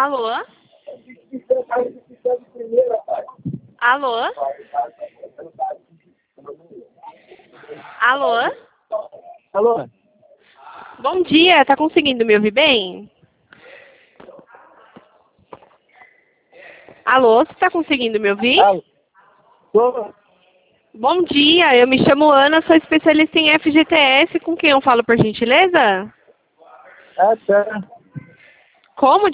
Alô? Alô? Alô? Alô? Bom dia, tá conseguindo me ouvir bem? Alô, você tá conseguindo me ouvir? Alô? Tô. Bom dia, eu me chamo Ana, sou especialista em FGTS. Com quem eu falo, por gentileza? Tá. Como?